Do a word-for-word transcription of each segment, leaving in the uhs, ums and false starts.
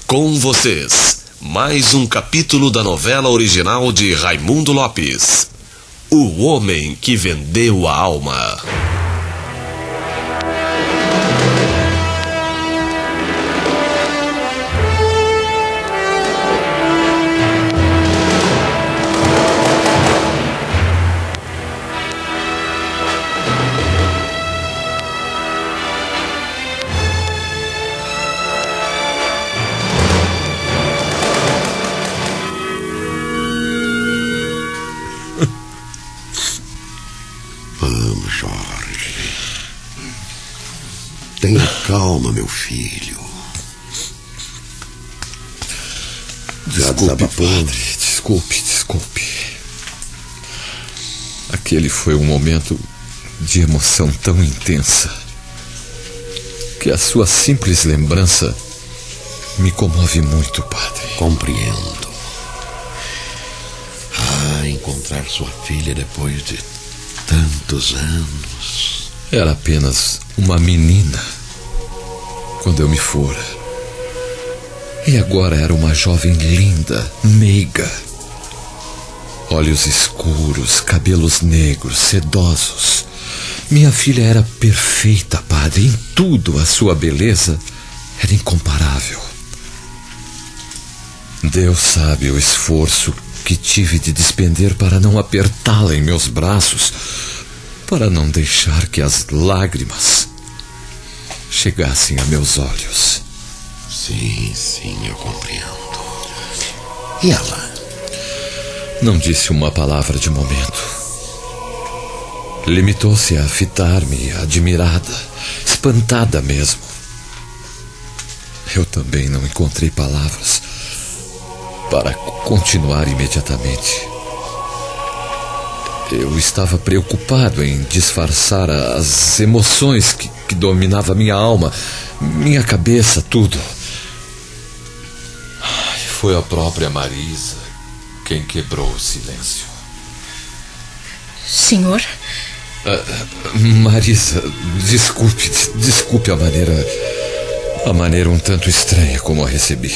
Com vocês, mais um capítulo da novela original de Raimundo Lopes, O Homem que Vendeu a Alma. Vamos, Jorge. Tenha calma, meu filho. Já Desculpe, desabafou? padre. Desculpe, desculpe. Aquele foi um momento de emoção tão intensa que a sua simples lembrança me comove muito, padre. Compreendo. Ah, encontrar sua filha depois de tantos anos. Era apenas uma menina quando eu me fora. E agora era uma jovem linda, meiga. Olhos escuros, cabelos negros, sedosos. Minha filha era perfeita, padre. Em tudo a sua beleza era incomparável. Deus sabe o esforço que tive de despender para não apertá-la em meus braços, para não deixar que as lágrimas chegassem a meus olhos. Sim, sim, eu compreendo. E ela? Não disse uma palavra de momento. Limitou-se a fitar-me, admirada, espantada mesmo. Eu também não encontrei palavras para continuar imediatamente. Eu estava preocupado em disfarçar as emoções que, que dominavam minha alma, minha cabeça, tudo. Foi a própria Marisa quem quebrou o silêncio. Senhor? Uh, Marisa, desculpe, desculpe a maneira, a maneira um tanto estranha como a recebi.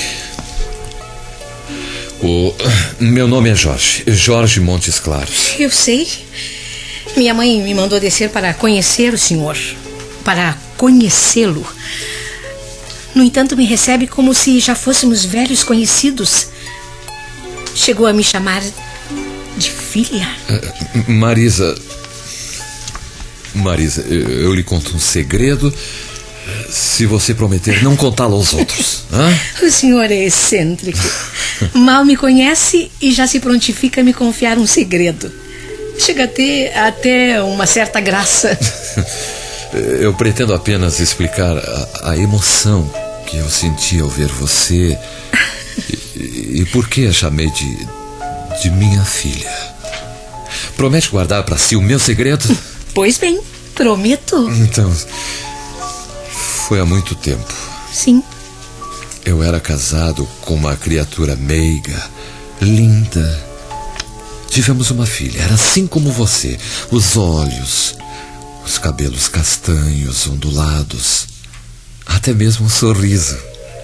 O meu nome é Jorge, Jorge Montes Claros. Eu sei. Minha mãe me mandou descer para conhecer o senhor, para conhecê-lo. No entanto, me recebe como se já fôssemos velhos conhecidos. Chegou a me chamar de filha. Uh, Marisa, Marisa, eu, eu lhe conto um segredo, se você prometer não contá-lo aos outros. Hã? O senhor é excêntrico. Mal me conhece e já se prontifica a me confiar um segredo. Chega a ter até uma certa graça. Eu pretendo apenas explicar a, a emoção que eu senti ao ver você e, e por que a chamei de, de minha filha. Promete guardar para si o meu segredo? Pois bem, prometo. Então, foi há muito tempo. Sim. Eu era casado com uma criatura meiga, linda. Tivemos uma filha, era assim como você. Os olhos, os cabelos castanhos, ondulados, até mesmo um sorriso.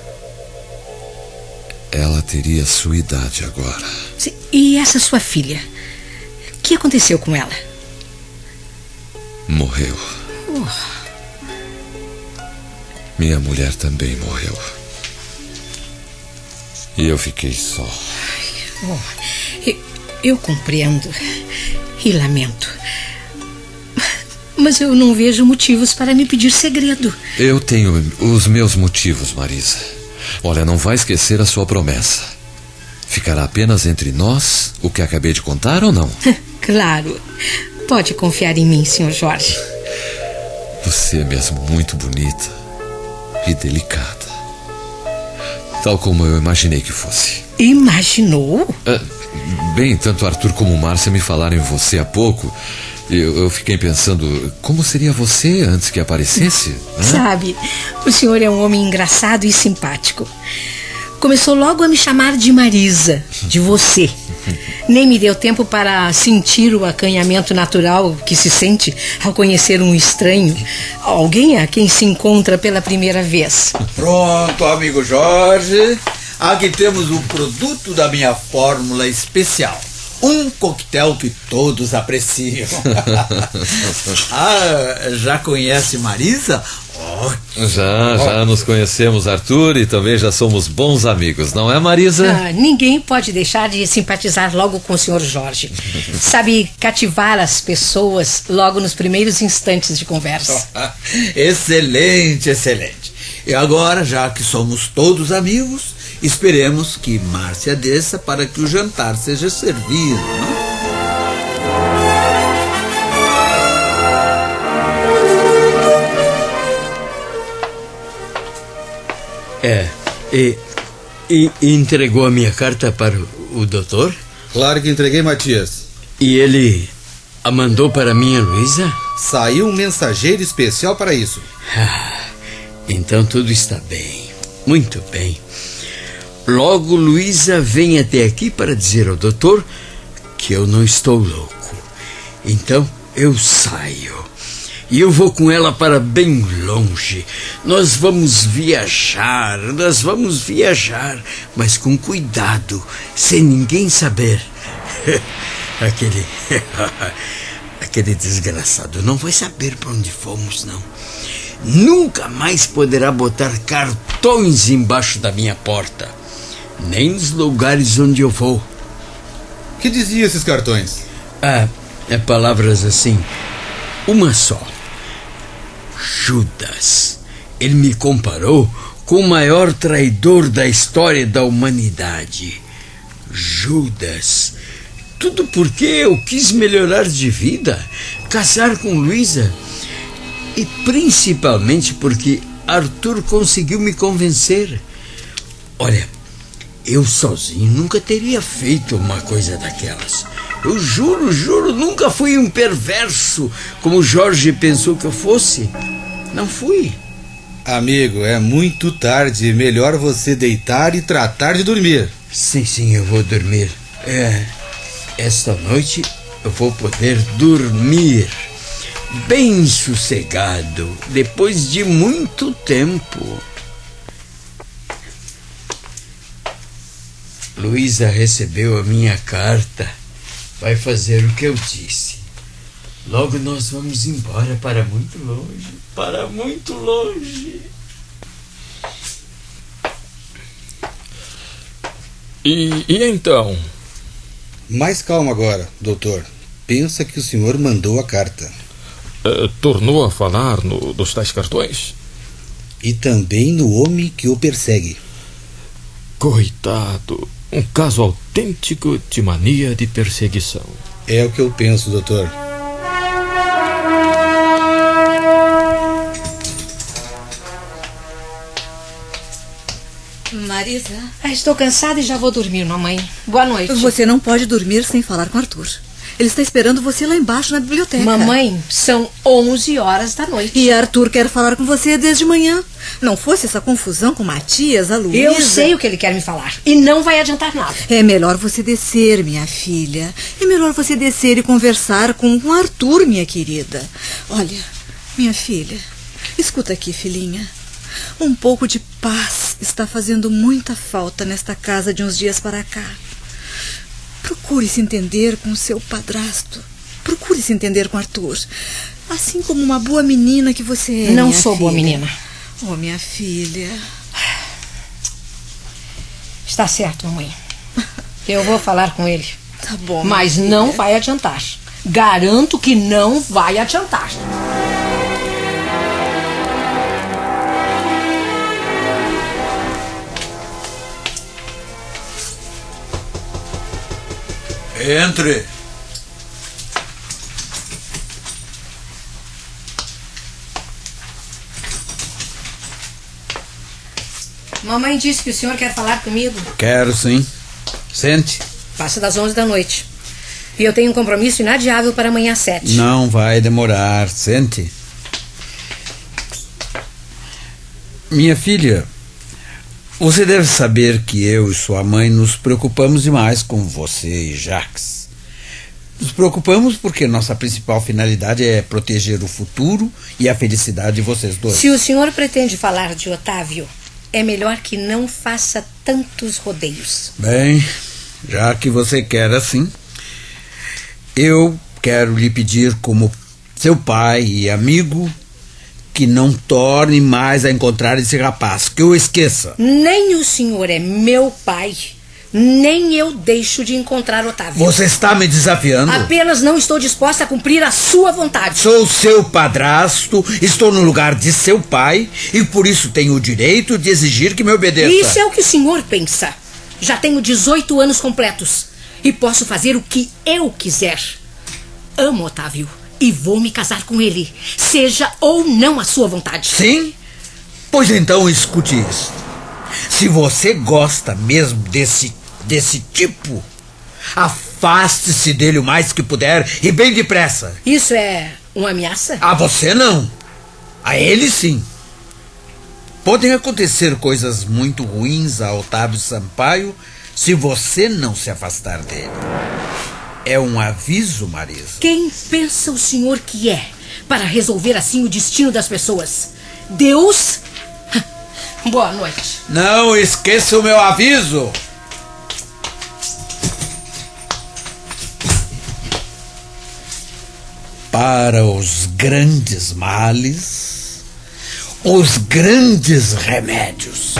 Ela teria sua idade agora. Sim. E essa sua filha? O que aconteceu com ela? Morreu. Oh. Minha mulher também morreu. E eu fiquei só. Oh, eu, eu compreendo e lamento. Mas eu não vejo motivos para me pedir segredo. Eu tenho os meus motivos, Marisa. Olha, não vai esquecer a sua promessa. Ficará apenas entre nós o que acabei de contar ou não? Claro. Pode confiar em mim, senhor Jorge. Você é mesmo muito bonita e delicada. Tal como eu imaginei que fosse. Imaginou? Ah, bem, tanto Arthur como Márcia me falaram em você há pouco. Eu, eu fiquei pensando, como seria você antes que aparecesse? Né? Sabe, o senhor é um homem engraçado e simpático. Começou logo a me chamar de Marisa, de você. Nem me deu tempo para sentir o acanhamento natural que se sente ao conhecer um estranho, alguém a quem se encontra pela primeira vez. Pronto, amigo Jorge. Aqui temos o produto da minha fórmula especial. Um coquetel que todos apreciam. Ah, já conhece Marisa? Oh, já, oh. já nos conhecemos, Arthur, e também já somos bons amigos, não é, Marisa? Ah, ninguém pode deixar de simpatizar logo com o senhor Jorge. Sabe cativar as pessoas logo nos primeiros instantes de conversa. Excelente, excelente. E agora, já que somos todos amigos, esperemos que Márcia desça para que o jantar seja servido, não? É, e, e entregou a minha carta para o, o doutor? Claro que entreguei, Matias. E ele a mandou para minha Luísa? Saiu um mensageiro especial para isso. Ah, então tudo está bem, muito bem. Logo Luísa vem até aqui para dizer ao doutor que eu não estou louco. Então eu saio. E eu vou com ela para bem longe. Nós vamos viajar, nós vamos viajar, mas com cuidado, sem ninguém saber. Aquele, aquele desgraçado não vai saber para onde fomos, não. Nunca mais poderá botar cartões embaixo da minha porta, nem nos lugares onde eu vou. O que diziam esses cartões? Ah, é palavras assim, uma só. Judas. Ele me comparou com o maior traidor da história da humanidade. Judas. Tudo porque eu quis melhorar de vida, casar com Luísa. E principalmente porque Arthur conseguiu me convencer. Olha, eu sozinho nunca teria feito uma coisa daquelas. Eu juro, juro, nunca fui um perverso como Jorge pensou que eu fosse. Não fui. Amigo, é muito tarde. Melhor você deitar e tratar de dormir. Sim, sim, eu vou dormir. É, esta noite eu vou poder dormir bem sossegado, depois de muito tempo. Luísa recebeu a minha carta. Vai fazer o que eu disse. Logo nós vamos embora para muito longe. Para muito longe. E, e então? Mais calma agora, doutor. Pensa que o senhor mandou a carta. Uh, tornou a falar no, dos tais cartões? E também no homem que o persegue. Coitado. Um caso autêntico de mania de perseguição. É o que eu penso, doutor. Marisa? Ah, estou cansada e já vou dormir, mamãe. Boa noite. Você não pode dormir sem falar com Arthur. Ele está esperando você lá embaixo na biblioteca. Mamãe, são onze horas da noite. E Arthur quer falar com você desde manhã. Não fosse essa confusão com Matias, a Luísa... Eu sei o que ele quer me falar. E não vai adiantar nada. É melhor você descer, minha filha. É melhor você descer e conversar com o Arthur, minha querida. Olha, minha filha, escuta aqui, filhinha. Um pouco de paz está fazendo muita falta nesta casa de uns dias para cá. Procure se entender com seu padrasto. Procure se entender com Arthur. Assim como uma boa menina que você é. Não sou boa menina. Oh, minha filha. Está certo, mamãe. Eu vou falar com ele. Tá bom. Mas não vai adiantar. Garanto que não vai adiantar. Entre. Mamãe disse que o senhor quer falar comigo. Quero sim. Sente. Passa das onze da noite. E eu tenho um compromisso inadiável para amanhã às sete. Não vai demorar. Sente. Minha filha, você deve saber que eu e sua mãe nos preocupamos demais com você e Jacques. Nos preocupamos porque nossa principal finalidade é proteger o futuro e a felicidade de vocês dois. Se o senhor pretende falar de Otávio, é melhor que não faça tantos rodeios. Bem, já que você quer assim, eu quero lhe pedir como seu pai e amigo que não torne mais a encontrar esse rapaz, que o esqueça. Nem o senhor é meu pai, nem eu deixo de encontrar Otávio. Você está me desafiando? Apenas não estou disposta a cumprir a sua vontade. Sou seu padrasto, estou no lugar de seu pai e por isso tenho o direito de exigir que me obedeça. Isso é o que o senhor pensa. Já tenho dezoito anos completos e posso fazer o que eu quiser. Amo Otávio e vou me casar com ele, seja ou não a sua vontade. Sim? Pois então escute isso. Se você gosta mesmo desse, desse tipo, afaste-se dele o mais que puder e bem depressa. Isso é uma ameaça? A você não. A ele sim. Podem acontecer coisas muito ruins a Otávio Sampaio se você não se afastar dele. É um aviso, Marisa. Quem pensa o senhor que é para resolver assim o destino das pessoas? Deus? Boa noite. Não esqueça o meu aviso. Para os grandes males, os grandes remédios.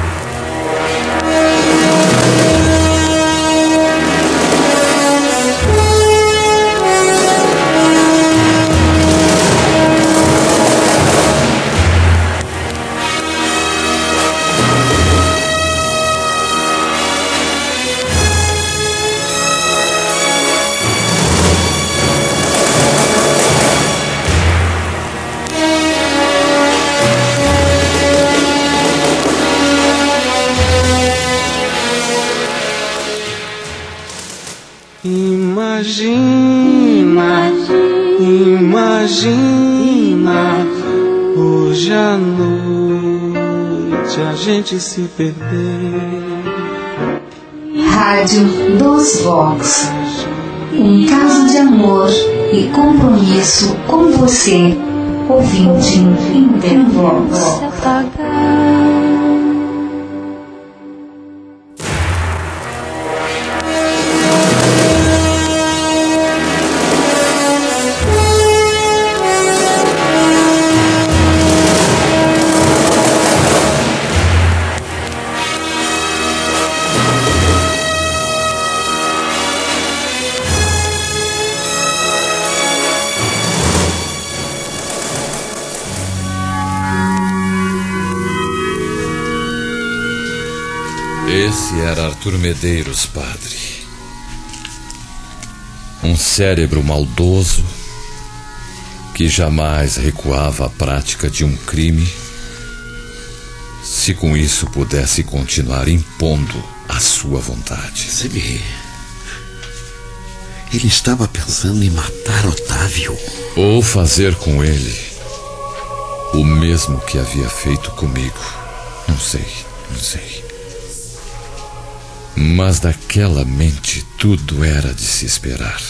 Imagina, imagina, hoje à noite a gente se perder. Rádio dos Vox. Um caso de amor e compromisso com você, ouvinte Intervox. Esse era Arthur Medeiros, padre. Um cérebro maldoso que jamais recuava à prática de um crime, se com isso pudesse continuar impondo a sua vontade. Semi, ele estava pensando em matar Otávio. Ou fazer com ele o mesmo que havia feito comigo. Não sei, não sei. Mas daquela mente tudo era de se esperar.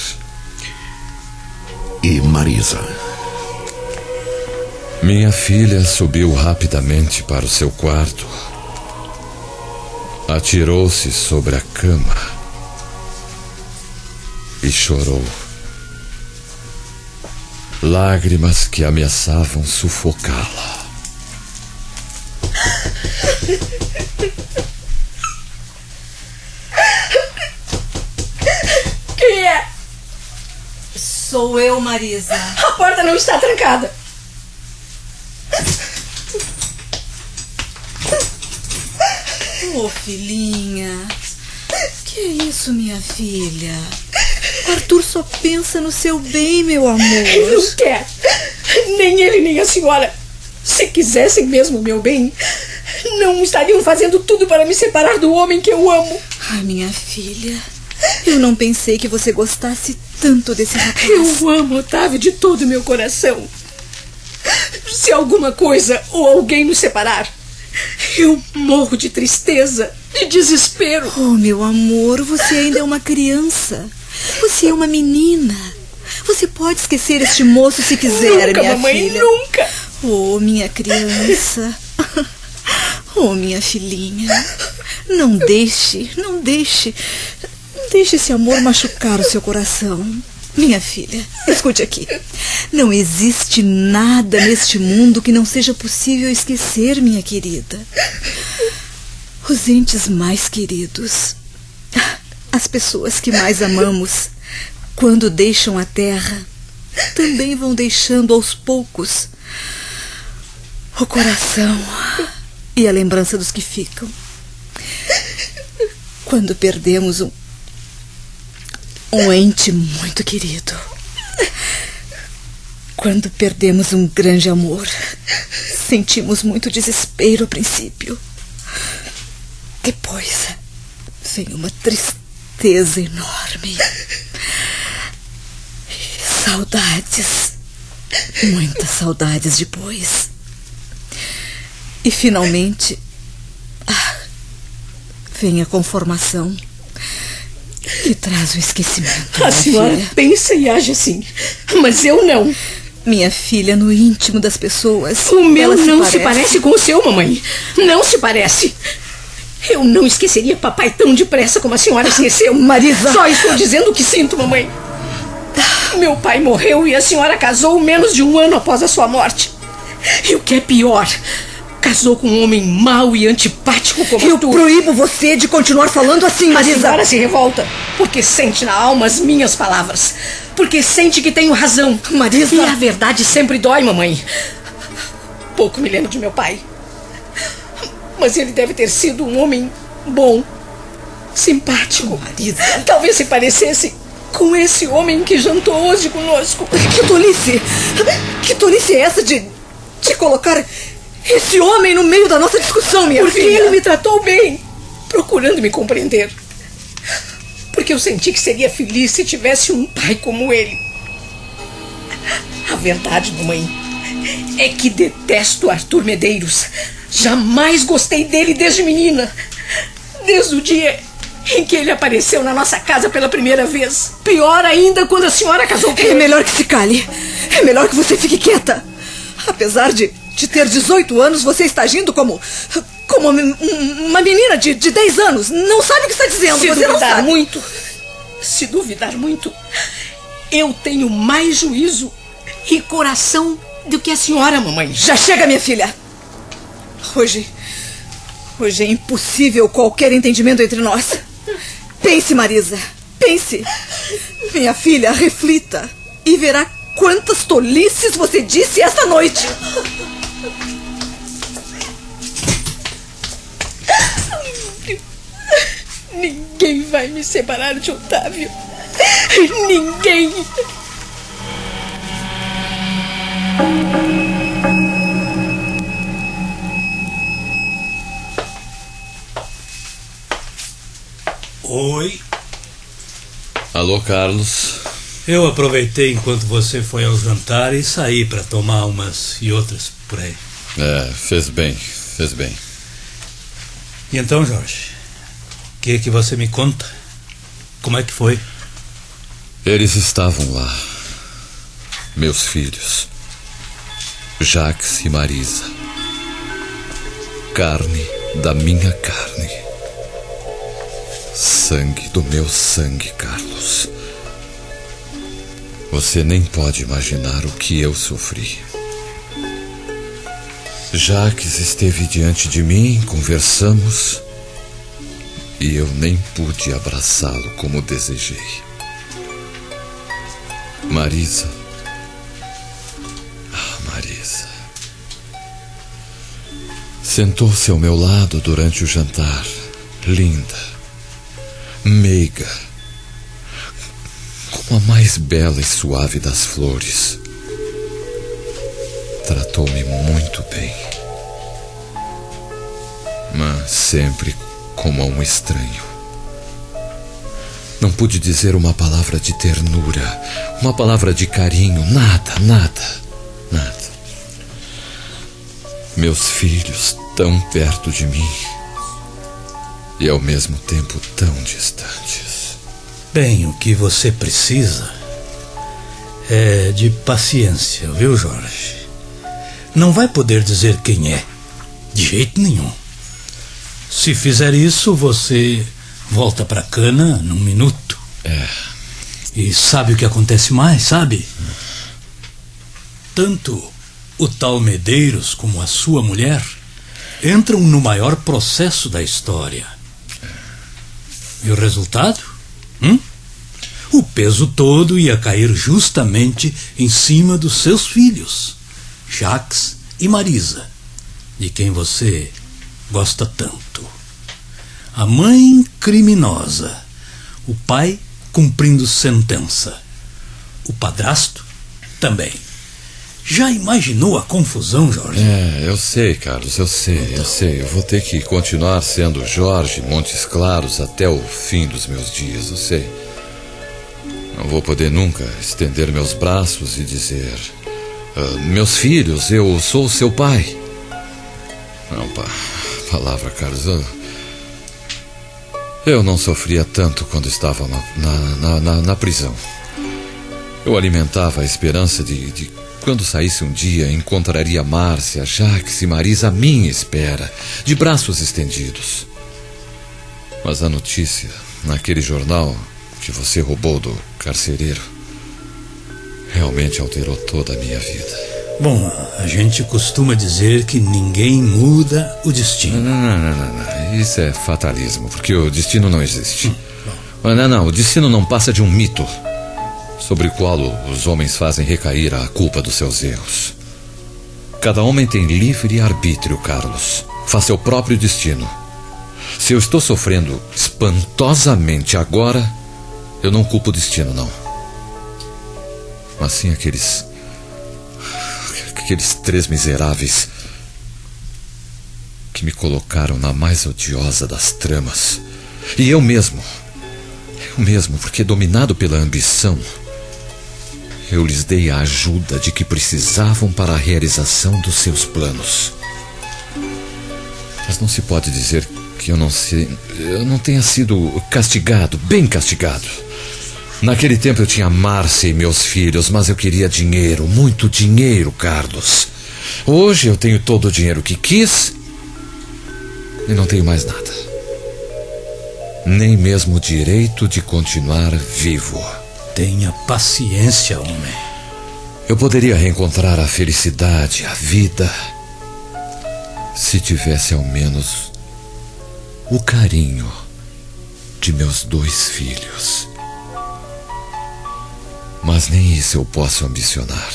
E Marisa? Minha filha subiu rapidamente para o seu quarto. Atirou-se sobre a cama e chorou. Lágrimas que ameaçavam sufocá-la. Quem é? Sou eu, Marisa. A porta não está trancada. Ô, oh, filhinha. Que é isso, minha filha? O Arthur só pensa no seu bem, meu amor. Não quer. Nem ele, nem a senhora. Se quisessem mesmo o meu bem, não estariam fazendo tudo para me separar do homem que eu amo. Ah, minha filha, eu não pensei que você gostasse tanto desse rapaz. Eu amo Otávio de todo o meu coração. Se alguma coisa ou alguém nos separar, eu morro de tristeza, de desespero. Oh, meu amor, você ainda é uma criança. Você é uma menina. Você pode esquecer este moço se quiser, nunca, minha mamãe, filha. Nunca. Oh, minha criança. Oh, minha filhinha, não deixe, não deixe, não deixe esse amor machucar o seu coração. Minha filha, escute aqui. Não existe nada neste mundo que não seja possível esquecer, minha querida. Os entes mais queridos, as pessoas que mais amamos, quando deixam a terra, também vão deixando aos poucos o coração e a lembrança dos que ficam. Quando perdemos um, um ente muito querido, quando perdemos um grande amor, sentimos muito desespero ao princípio. Depois vem uma tristeza enorme. Saudades, muitas saudades depois. E finalmente, ah, vem a conformação que traz o esquecimento. A senhora filha. pensa e age assim, mas eu não. Minha filha, no íntimo das pessoas, o meu se não parece... se parece com o seu, mamãe. Não se parece. Eu não esqueceria papai tão depressa como a senhora esqueceu. Marisa! Só estou dizendo o que sinto, mamãe. Meu pai morreu e a senhora casou menos de um ano após a sua morte. E o que é pior, casou com um homem mau e antipático como Eu tu. proíbo você de continuar falando assim, Marisa. A senhora se revolta porque sente na alma as minhas palavras. Porque sente que tenho razão. Marisa. E a verdade sempre dói, mamãe. Pouco me lembro de meu pai. Mas ele deve ter sido um homem bom, simpático. Marisa. Talvez se parecesse com esse homem que jantou hoje conosco. Que tolice! Que tolice é essa de, de colocar esse homem no meio da nossa discussão, minha Porque filha? ele me tratou bem, procurando me compreender. Porque eu senti que seria feliz se tivesse um pai como ele. A verdade, mamãe, é que detesto Arthur Medeiros. Jamais gostei dele desde menina. Desde o dia em que ele apareceu na nossa casa pela primeira vez. Pior ainda quando a senhora casou com ele. É melhor que se cale. É melhor que você fique quieta. Apesar de, de ter dezoito anos, você está agindo como... Como uma menina de, de dez anos. Não sabe o que está dizendo. Se você não duvidar sabe. muito, se duvidar muito, eu tenho mais juízo e coração do que a senhora, mamãe. Já chega, minha filha. Hoje... Hoje é impossível qualquer entendimento entre nós. Pense, Marisa. Pense. Minha filha, reflita. E verá quantas tolices você disse esta noite. Ninguém vai me separar de Otávio. Ninguém. Oi. Alô, Carlos. Eu aproveitei enquanto você foi ao jantar e saí para tomar umas e outras por aí. É, fez bem, fez bem. E então, Jorge, o que que você me conta? Como é que foi? Eles estavam lá, meus filhos, Jacques e Marisa. Carne da minha carne, sangue do meu sangue, Carlos. Você nem pode imaginar o que eu sofri. Jacques esteve diante de mim, conversamos, e eu nem pude abraçá-lo como desejei. Marisa. Ah, Marisa. Sentou-se ao meu lado durante o jantar, linda, meiga, como a mais bela e suave das flores. Tratou-me muito bem, mas sempre como a um estranho. Não pude dizer uma palavra de ternura, uma palavra de carinho, nada, nada, nada. Meus filhos tão perto de mim e ao mesmo tempo tão distantes. Bem, o que você precisa é de paciência, viu, Jorge? Não vai poder dizer quem é, de jeito nenhum. Se fizer isso, você volta pra cana num minuto. É. E sabe o que acontece mais, sabe? Tanto o tal Medeiros como a sua mulher entram no maior processo da história. E o resultado? Hum? O peso todo ia cair justamente em cima dos seus filhos, Jacques e Marisa, de quem você gosta tanto. A mãe criminosa, o pai cumprindo sentença, o padrasto também. Já imaginou a confusão, Jorge? É, eu sei, Carlos, eu sei, eu sei. Eu vou ter que continuar sendo Jorge Montes Claros até o fim dos meus dias, eu sei. Não vou poder nunca estender meus braços e dizer: ah, meus filhos, eu sou seu pai. Não, pá, palavra, Carlos, eu, eu não sofria tanto quando estava na, na, na, na prisão. Eu alimentava a esperança de, de quando saísse um dia, encontraria Márcia, Jacques e Marisa à minha espera, de braços estendidos. Mas a notícia, naquele jornal que você roubou do carcereiro, realmente alterou toda a minha vida. Bom, a gente costuma dizer que ninguém muda o destino. Não, não, não, não, não. Isso é fatalismo, porque o destino não existe. Hum, não, não, o destino não passa de um mito sobre o qual os homens fazem recair a culpa dos seus erros. Cada homem tem livre arbítrio, Carlos. Faz seu próprio destino. Se eu estou sofrendo espantosamente agora, eu não culpo o destino, não. Mas sim aqueles... Aqueles três miseráveis que me colocaram na mais odiosa das tramas. E eu mesmo. Eu mesmo, porque dominado pela ambição, eu lhes dei a ajuda de que precisavam para a realização dos seus planos. Mas não se pode dizer que eu não, se, eu não tenha sido castigado, bem castigado. Naquele tempo eu tinha Márcia e meus filhos, mas eu queria dinheiro, muito dinheiro, Carlos. Hoje eu tenho todo o dinheiro que quis e não tenho mais nada. Nem mesmo o direito de continuar vivo. Tenha paciência, homem. Eu poderia reencontrar a felicidade, a vida, se tivesse ao menos o carinho de meus dois filhos. Mas nem isso eu posso ambicionar.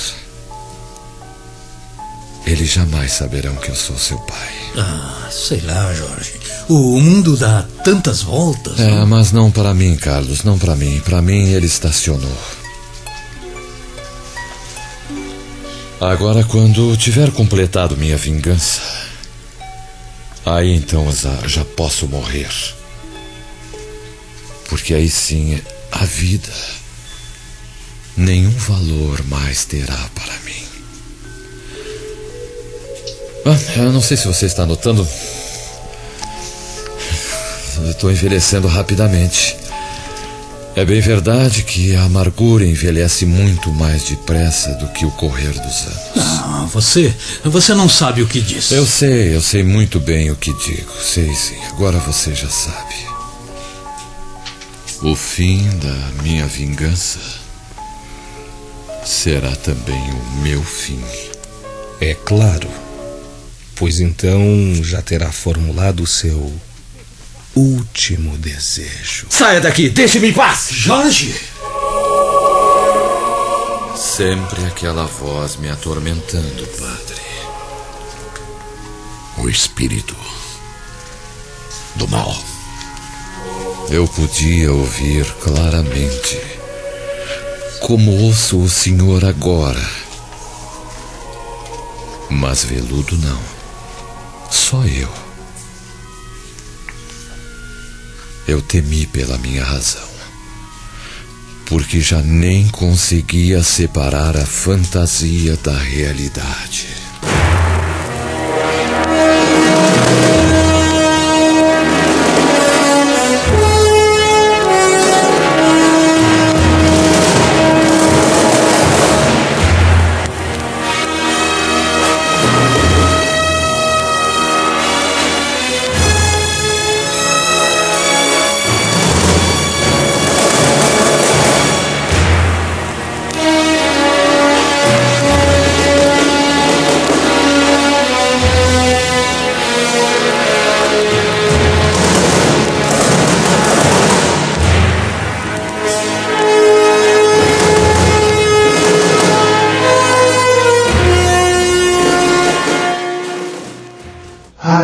Eles jamais saberão que eu sou seu pai. Ah, sei lá, Jorge. O mundo dá tantas voltas. É, não? Mas não para mim, Carlos, não para mim. Para mim ele estacionou. Agora, quando tiver completado minha vingança, aí então já, já posso morrer. Porque aí sim a vida nenhum valor mais terá para mim. Ah, eu não sei se você está notando, eu estou envelhecendo rapidamente. É bem verdade que a amargura envelhece muito mais depressa do que o correr dos anos. Ah, você, você não sabe o que diz. Eu sei, eu sei muito bem o que digo. Sei sim, agora você já sabe. O fim da minha vingança será também o meu fim. É claro. Pois então já terá formulado o seu último desejo. Saia daqui, deixe-me em paz! Jorge! Sempre aquela voz me atormentando, padre. O espírito do mal. Eu podia ouvir claramente, como ouço o senhor agora. Mas Veludo não. Só eu. Eu temi pela minha razão, porque já nem conseguia separar a fantasia da realidade.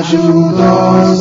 ajuda-os